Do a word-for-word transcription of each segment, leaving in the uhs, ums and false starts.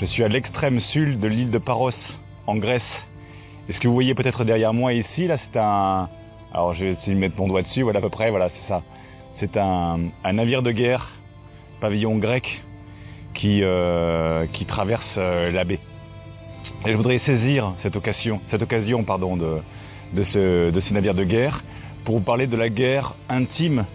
Je suis à l'extrême sud de l'île de Paros, en Grèce. Et ce que vous voyez peut-être derrière moi ici, là, c'est un... Alors, je vais essayer de mettre mon doigt dessus, voilà à peu près, voilà, c'est ça. C'est un, un navire de guerre, pavillon grec, qui, euh, qui traverse euh, la baie. Et je voudrais saisir cette occasion, cette occasion pardon, de, de, ce, de ce navire de guerre pour vous parler de la guerre intime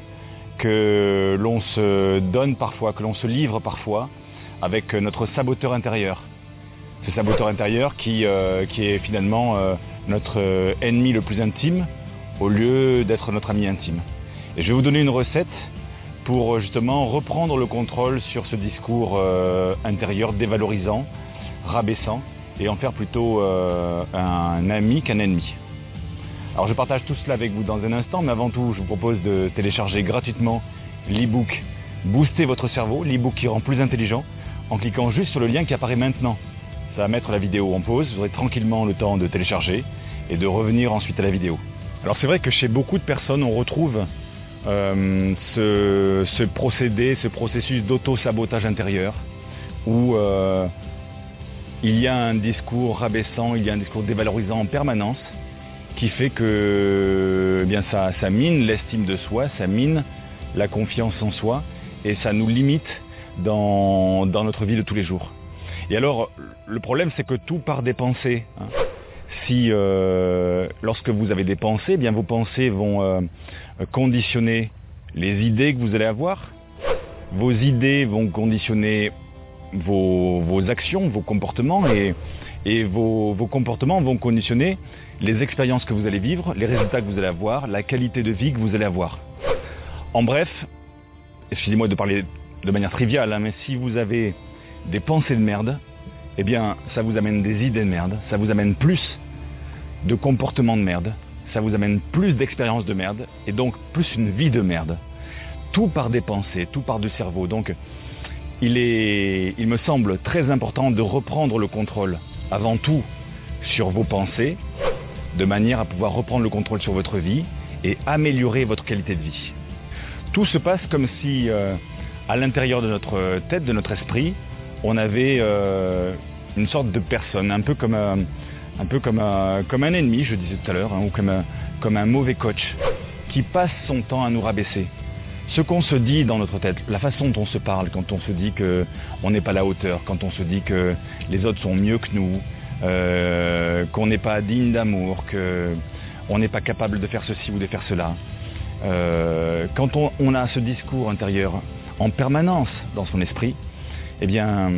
que l'on se donne parfois, que l'on se livre parfois, avec notre saboteur intérieur. Ce saboteur intérieur qui, euh, qui est finalement euh, notre ennemi le plus intime au lieu d'être notre ami intime. Et je vais vous donner une recette pour justement reprendre le contrôle sur ce discours euh, intérieur dévalorisant, rabaissant et en faire plutôt euh, un ami qu'un ennemi. Alors je partage tout cela avec vous dans un instant, mais avant tout je vous propose de télécharger gratuitement l'e-book Booster votre cerveau, l'e-book qui rend plus intelligent, en cliquant juste sur le lien qui apparaît maintenant. Ça va mettre la vidéo en pause, vous aurez tranquillement le temps de télécharger et de revenir ensuite à la vidéo. Alors c'est vrai que chez beaucoup de personnes, on retrouve euh, ce, ce procédé, ce processus d'auto-sabotage intérieur où euh, il y a un discours rabaissant, il y a un discours dévalorisant en permanence qui fait que eh bien, ça, ça mine l'estime de soi, ça mine la confiance en soi et ça nous limite Dans, dans notre vie de tous les jours. Et alors, le problème, c'est que tout part des pensées. Hein. Si, euh, lorsque vous avez des pensées, eh bien vos pensées vont euh, conditionner les idées que vous allez avoir. Vos idées vont conditionner vos, vos actions, vos comportements, et, et vos, vos comportements vont conditionner les expériences que vous allez vivre, les résultats que vous allez avoir, la qualité de vie que vous allez avoir. En bref, excusez-moi de parler de manière triviale, hein, mais si vous avez des pensées de merde, eh bien, ça vous amène des idées de merde, ça vous amène plus de comportements de merde, ça vous amène plus d'expériences de merde, et donc plus une vie de merde. Tout part des pensées, tout part du cerveau. Donc, il est, il me semble très important de reprendre le contrôle, avant tout, sur vos pensées, de manière à pouvoir reprendre le contrôle sur votre vie et améliorer votre qualité de vie. Tout se passe comme si... Euh, à l'intérieur de notre tête, de notre esprit, on avait euh, une sorte de personne, un peu comme un, un, peu comme un, comme un ennemi, je disais tout à l'heure, hein, ou comme un, comme un mauvais coach, qui passe son temps à nous rabaisser. Ce qu'on se dit dans notre tête, la façon dont on se parle, quand on se dit qu'on n'est pas à la hauteur, quand on se dit que les autres sont mieux que nous, euh, qu'on n'est pas digne d'amour, qu'on n'est pas capable de faire ceci ou de faire cela. Euh, quand on, on a ce discours intérieur en permanence dans son esprit, eh bien,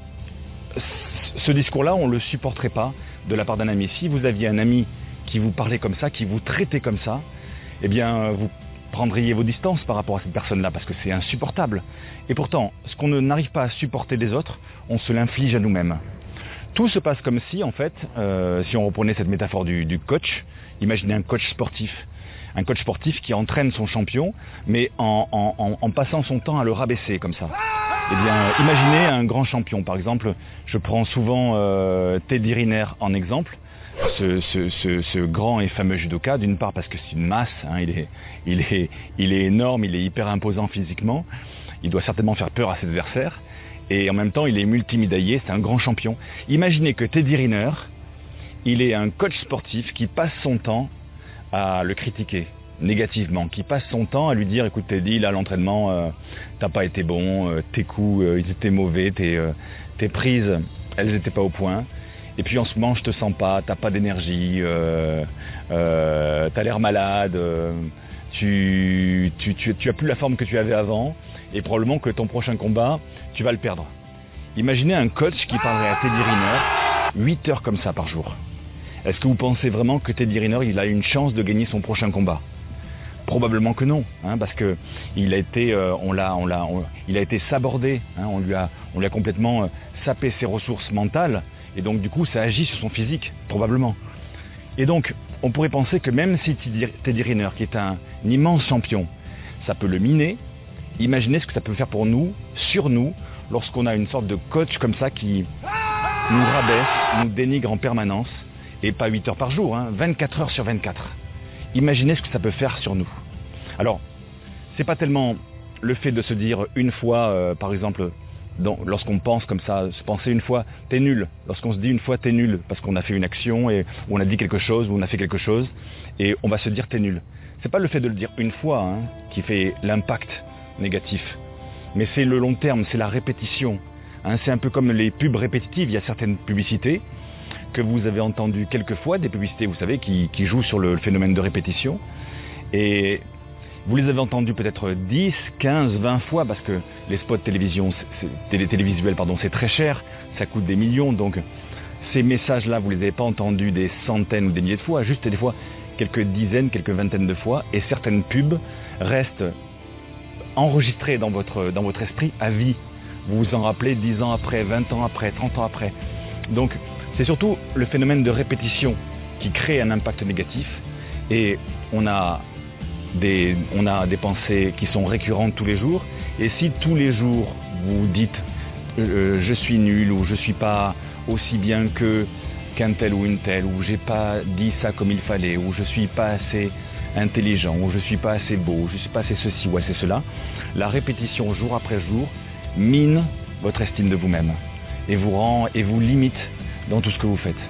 ce discours-là, on ne le supporterait pas de la part d'un ami. Si vous aviez un ami qui vous parlait comme ça, qui vous traitait comme ça, eh bien, vous prendriez vos distances par rapport à cette personne-là, parce que c'est insupportable. Et pourtant, ce qu'on n'arrive pas à supporter des autres, on se l'inflige à nous-mêmes. Tout se passe comme si, en fait, euh, si on reprenait cette métaphore du, du coach, imaginez un coach sportif. Un coach sportif qui entraîne son champion, mais en, en, en passant son temps à le rabaisser comme ça. Eh bien, imaginez un grand champion. Par exemple, je prends souvent euh, Teddy Riner en exemple, ce, ce, ce, ce grand et fameux judoka, d'une part parce que c'est une masse, hein, il, est, il, est, il est énorme, il est hyper imposant physiquement, il doit certainement faire peur à ses adversaires, et en même temps, il est multimédaillé, c'est un grand champion. Imaginez que Teddy Riner, il est un coach sportif qui passe son temps à le critiquer négativement, qui passe son temps à lui dire écoute Teddy, là l'entraînement euh, t'as pas été bon, euh, tes coups euh, ils étaient mauvais, tes, euh, tes prises elles étaient pas au point, et puis en ce moment je te sens pas, t'as pas d'énergie, euh, euh, t'as l'air malade, euh, tu, tu, tu, tu as plus la forme que tu avais avant, et probablement que ton prochain combat tu vas le perdre. Imaginez un coach qui parlerait à Teddy Riner huit heures comme ça par jour. Est-ce que vous pensez vraiment que Teddy Riner il a une chance de gagner son prochain combat? Probablement que non, hein, parce que il a été, euh, on l'a, on l'a, on, il a été sabordé, hein, on lui a, on lui a complètement euh, sapé ses ressources mentales, et donc du coup ça agit sur son physique, probablement. Et donc on pourrait penser que même si Teddy Riner, qui est un, un immense champion, ça peut le miner. Imaginez ce que ça peut faire pour nous, sur nous, lorsqu'on a une sorte de coach comme ça qui nous rabaisse, nous dénigre en permanence. Et pas huit heures par jour, hein, vingt-quatre heures sur vingt-quatre. Imaginez ce que ça peut faire sur nous. Alors, c'est pas tellement le fait de se dire une fois, euh, par exemple, Donc, lorsqu'on pense comme ça, se penser une fois, t'es nul. Lorsqu'on se dit une fois, t'es nul, parce qu'on a fait une action, et ou on a dit quelque chose, ou on a fait quelque chose, et on va se dire t'es nul. C'est pas le fait de le dire une fois hein, qui fait l'impact négatif, mais c'est le long terme, c'est la répétition. Hein, c'est un peu comme les pubs répétitives. Il y a certaines publicités que vous avez entendues quelques fois, des publicités, vous savez, qui, qui jouent sur le, le phénomène de répétition, et vous les avez entendus peut-être dix, quinze, vingt fois parce que les spots télévision, c'est, télé, télévisuels, pardon, c'est très cher, ça coûte des millions, donc ces messages-là, vous les avez pas entendus des centaines ou des milliers de fois, juste des fois quelques dizaines, quelques vingtaines de fois, et certaines pubs restent enregistrées dans votre, dans votre esprit à vie. Vous vous en rappelez dix ans après, vingt ans après, trente ans après. Donc c'est surtout le phénomène de répétition qui crée un impact négatif, et on a Des, on a des pensées qui sont récurrentes tous les jours, et si tous les jours vous dites euh, je suis nul, ou je suis pas aussi bien que qu'un tel ou une telle, ou j'ai pas dit ça comme il fallait, ou je suis pas assez intelligent, ou je suis pas assez beau, ou je suis pas assez ceci ou assez cela, la répétition jour après jour mine votre estime de vous-même et vous rend et vous limite dans tout ce que vous faites.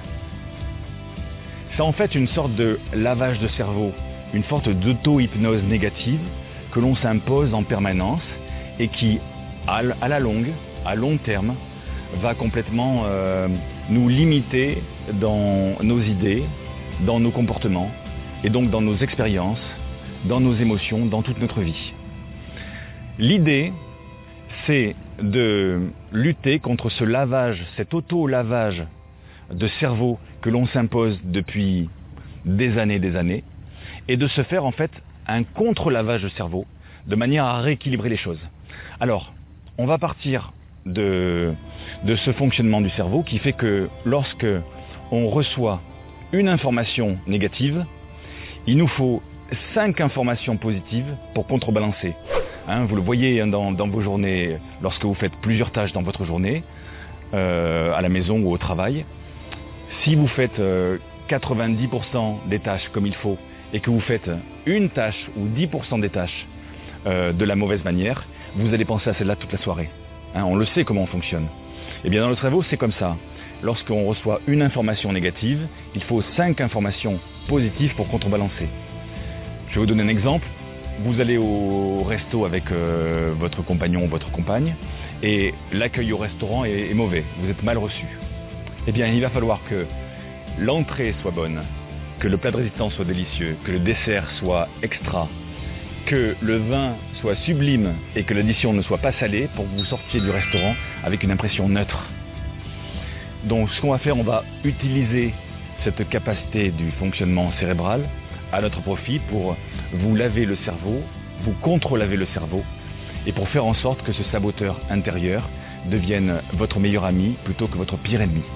C'est en fait une sorte de lavage de cerveau, une sorte d'auto-hypnose négative que l'on s'impose en permanence et qui, à la longue, à long terme, va complètement euh, nous limiter dans nos idées, dans nos comportements et donc dans nos expériences, dans nos émotions, dans toute notre vie. L'idée, c'est de lutter contre ce lavage, cet auto-lavage de cerveau que l'on s'impose depuis des années et des années, et de se faire en fait un contre-lavage de cerveau, de manière à rééquilibrer les choses. Alors, on va partir de, de ce fonctionnement du cerveau qui fait que lorsque on reçoit une information négative, il nous faut cinq informations positives pour contrebalancer. Hein, vous le voyez dans, dans vos journées, lorsque vous faites plusieurs tâches dans votre journée, euh, à la maison ou au travail. Si vous faites euh, quatre-vingt-dix pour cent des tâches comme il faut, et que vous faites une tâche ou dix pour cent des tâches euh, de la mauvaise manière, vous allez penser à celle-là toute la soirée. Hein, on le sait comment on fonctionne. Et bien dans le cerveau, c'est comme ça. Lorsqu'on reçoit une information négative, il faut cinq informations positives pour contrebalancer. Je vais vous donner un exemple. Vous allez au resto avec euh, votre compagnon ou votre compagne, et l'accueil au restaurant est, est mauvais, vous êtes mal reçu. Eh bien, il va falloir que l'entrée soit bonne, que le plat de résistance soit délicieux, que le dessert soit extra, que le vin soit sublime et que l'addition ne soit pas salée pour que vous sortiez du restaurant avec une impression neutre. Donc ce qu'on va faire, on va utiliser cette capacité du fonctionnement cérébral à notre profit pour vous laver le cerveau, vous contre-laver le cerveau et pour faire en sorte que ce saboteur intérieur devienne votre meilleur ami plutôt que votre pire ennemi.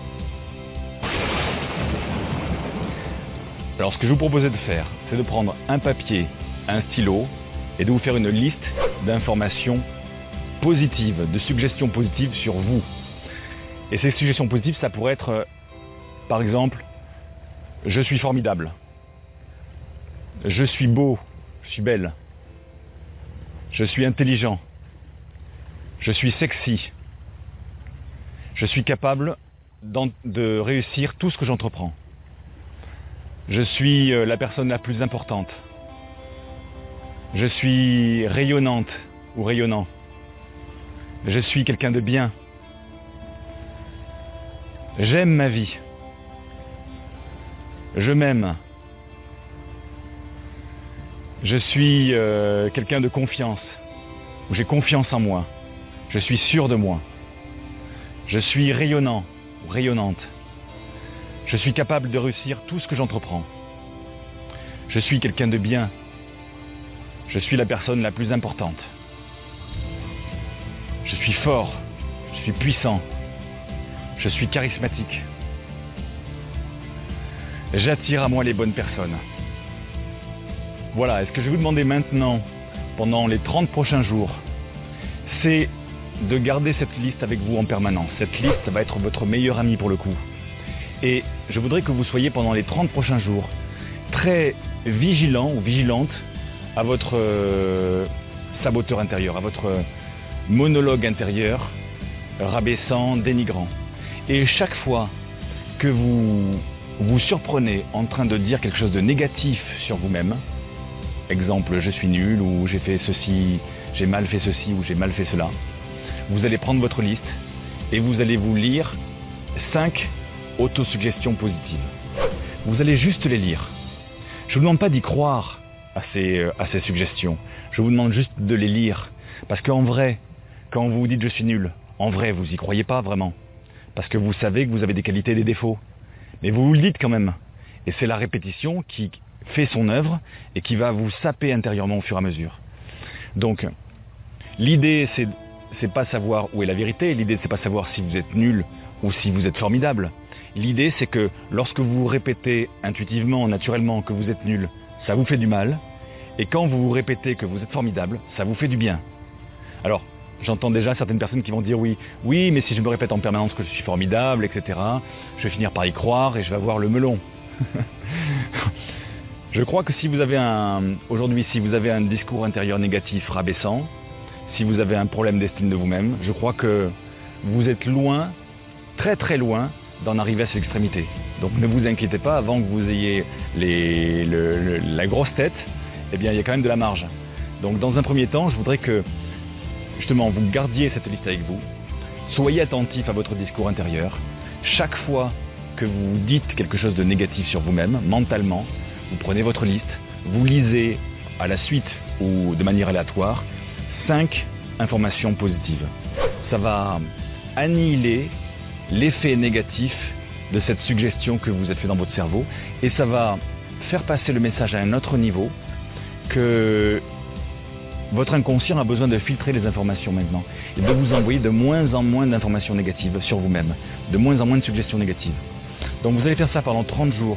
Alors ce que je vous proposais de faire, c'est de prendre un papier, un stylo et de vous faire une liste d'informations positives, de suggestions positives sur vous. Et ces suggestions positives, ça pourrait être, euh, par exemple, je suis formidable, je suis beau, je suis belle, je suis intelligent, je suis sexy, je suis capable de réussir tout ce que j'entreprends. Je suis la personne la plus importante. Je suis rayonnante ou rayonnant. Je suis quelqu'un de bien. J'aime ma vie. Je m'aime. Je suis euh, quelqu'un de confiance. J'ai confiance en moi. Je suis sûr de moi. Je suis rayonnant ou rayonnante. Je suis capable de réussir tout ce que j'entreprends. Je suis quelqu'un de bien. Je suis la personne la plus importante. Je suis fort. Je suis puissant. Je suis charismatique. J'attire à moi les bonnes personnes. Voilà, et ce que je vais vous demander maintenant, pendant les trente prochains jours, c'est de garder cette liste avec vous en permanence. Cette liste va être votre meilleur ami pour le coup. Et je voudrais que vous soyez pendant les trente prochains jours très vigilant ou vigilante à votre euh, saboteur intérieur, à votre monologue intérieur rabaissant, dénigrant. Et chaque fois que vous vous surprenez en train de dire quelque chose de négatif sur vous-même, exemple, je suis nul, ou j'ai fait ceci, j'ai mal fait ceci, ou j'ai mal fait cela, vous allez prendre votre liste et vous allez vous lire cinq autosuggestions positives. Vous allez juste les lire. Je ne vous demande pas d'y croire à ces, à ces suggestions. Je vous demande juste de les lire. Parce qu'en vrai, quand vous vous dites je suis nul, en vrai, vous n'y croyez pas vraiment. Parce que vous savez que vous avez des qualités et des défauts. Mais vous vous le dites quand même. Et c'est la répétition qui fait son œuvre et qui va vous saper intérieurement au fur et à mesure. Donc, l'idée, c'est c'est pas savoir où est la vérité. L'idée, c'est pas savoir si vous êtes nul ou si vous êtes formidable. L'idée, c'est que lorsque vous répétez intuitivement, naturellement que vous êtes nul, ça vous fait du mal. Et quand vous vous répétez que vous êtes formidable, ça vous fait du bien. Alors, j'entends déjà certaines personnes qui vont dire oui, oui, mais si je me répète en permanence que je suis formidable, et cetera, je vais finir par y croire et je vais avoir le melon. Je crois que si vous avez un, aujourd'hui, si vous avez un discours intérieur négatif, rabaissant, si vous avez un problème d'estime de vous-même, je crois que vous êtes loin, très très loin, d'en arriver à cette extrémité. Donc ne vous inquiétez pas, avant que vous ayez les, le, le, la grosse tête, eh bien il y a quand même de la marge. Donc dans un premier temps, je voudrais que justement vous gardiez cette liste avec vous, soyez attentif à votre discours intérieur. Chaque fois que vous dites quelque chose de négatif sur vous-même, mentalement, vous prenez votre liste, vous lisez à la suite ou de manière aléatoire cinq informations positives. Ça va annihiler l'effet négatif de cette suggestion que vous êtes fait dans votre cerveau et ça va faire passer le message à un autre niveau que votre inconscient a besoin de filtrer les informations maintenant et de vous envoyer de moins en moins d'informations négatives sur vous-même, de moins en moins de suggestions négatives. Donc vous allez faire ça pendant trente jours.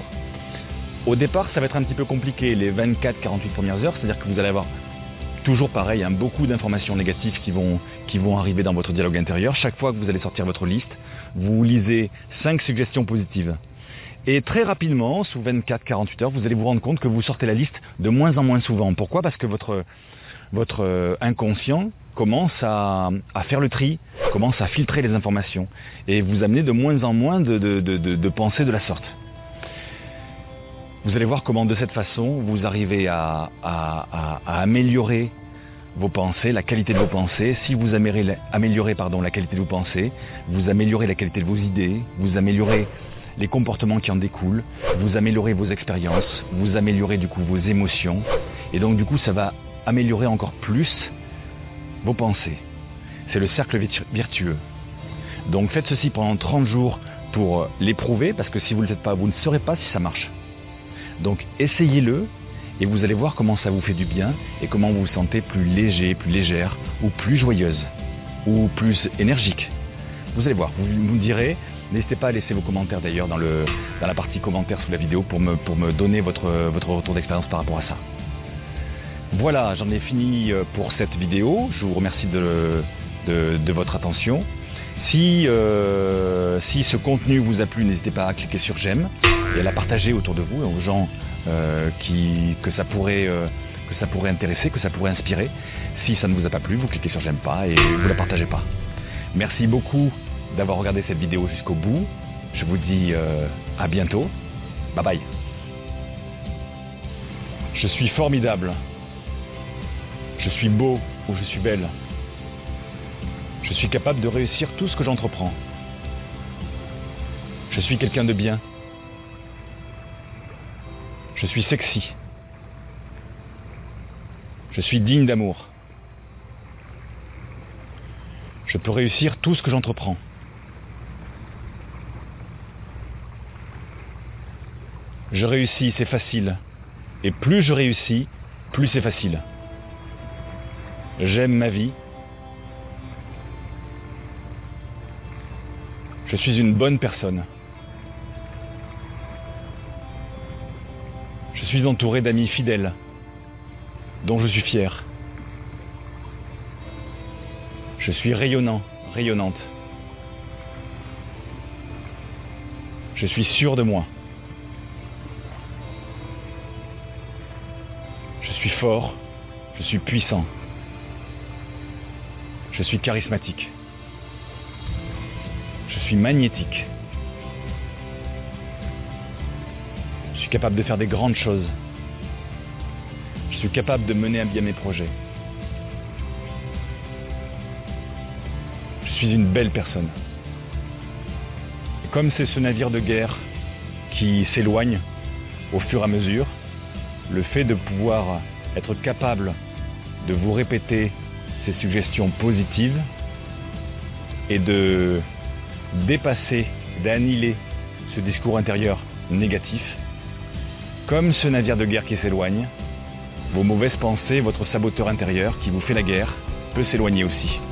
Au départ, ça va être un petit peu compliqué les vingt-quatre à quarante-huit premières heures, c'est-à-dire que vous allez avoir toujours pareil, hein, beaucoup d'informations négatives qui vont, qui vont arriver dans votre dialogue intérieur. Chaque fois que vous allez sortir votre liste, vous lisez cinq suggestions positives. Et très rapidement, sous vingt-quatre à quarante-huit heures, vous allez vous rendre compte que vous sortez la liste de moins en moins souvent. Pourquoi ? Parce que votre, votre inconscient commence à, à faire le tri, commence à filtrer les informations et vous amenez de moins en moins de, de, de, de, de pensées de la sorte. Vous allez voir comment de cette façon, vous arrivez à, à, à, à améliorer vos pensées, la qualité de vos pensées. Si vous améliorez, améliorez pardon, la qualité de vos pensées, vous améliorez la qualité de vos idées, vous améliorez les comportements qui en découlent, vous améliorez vos expériences, vous améliorez du coup vos émotions. Et donc du coup, ça va améliorer encore plus vos pensées. C'est le cercle vertueux. Donc faites ceci pendant trente jours pour l'éprouver, parce que si vous ne le faites pas, vous ne saurez pas si ça marche. Donc essayez-le et vous allez voir comment ça vous fait du bien et comment vous vous sentez plus léger, plus légère ou plus joyeuse ou plus énergique. Vous allez voir, vous me direz, n'hésitez pas à laisser vos commentaires d'ailleurs dans, le, dans la partie commentaires sous la vidéo pour me, pour me donner votre, votre retour d'expérience par rapport à ça. Voilà, j'en ai fini pour cette vidéo. Je vous remercie de, de, de votre attention. Si, euh, si ce contenu vous a plu, n'hésitez pas à cliquer sur j'aime et à la partager autour de vous, aux gens euh, qui, que, ça pourrait, euh, que ça pourrait intéresser, que ça pourrait inspirer. Si ça ne vous a pas plu, vous cliquez sur j'aime pas et vous ne la partagez pas. Merci beaucoup d'avoir regardé cette vidéo jusqu'au bout. Je vous dis euh, à bientôt. Bye bye. Je suis formidable. Je suis beau ou je suis belle. Je suis capable de réussir tout ce que j'entreprends. Je suis quelqu'un de bien. Je suis sexy. Je suis digne d'amour. Je peux réussir tout ce que j'entreprends. Je réussis, c'est facile. Et plus je réussis, plus c'est facile. J'aime ma vie. Je suis une bonne personne. Je suis entouré d'amis fidèles, dont je suis fier. Je suis rayonnant, rayonnante. Je suis sûr de moi. Je suis fort, je suis puissant. Je suis charismatique. Je suis magnétique. Je suis capable de faire des grandes choses. Je suis capable de mener à bien mes projets. Je suis une belle personne. Et comme c'est ce navire de guerre qui s'éloigne au fur et à mesure, le fait de pouvoir être capable de vous répéter ces suggestions positives et de dépasser, d'annihiler ce discours intérieur négatif, comme ce navire de guerre qui s'éloigne, vos mauvaises pensées, votre saboteur intérieur qui vous fait la guerre peut s'éloigner aussi.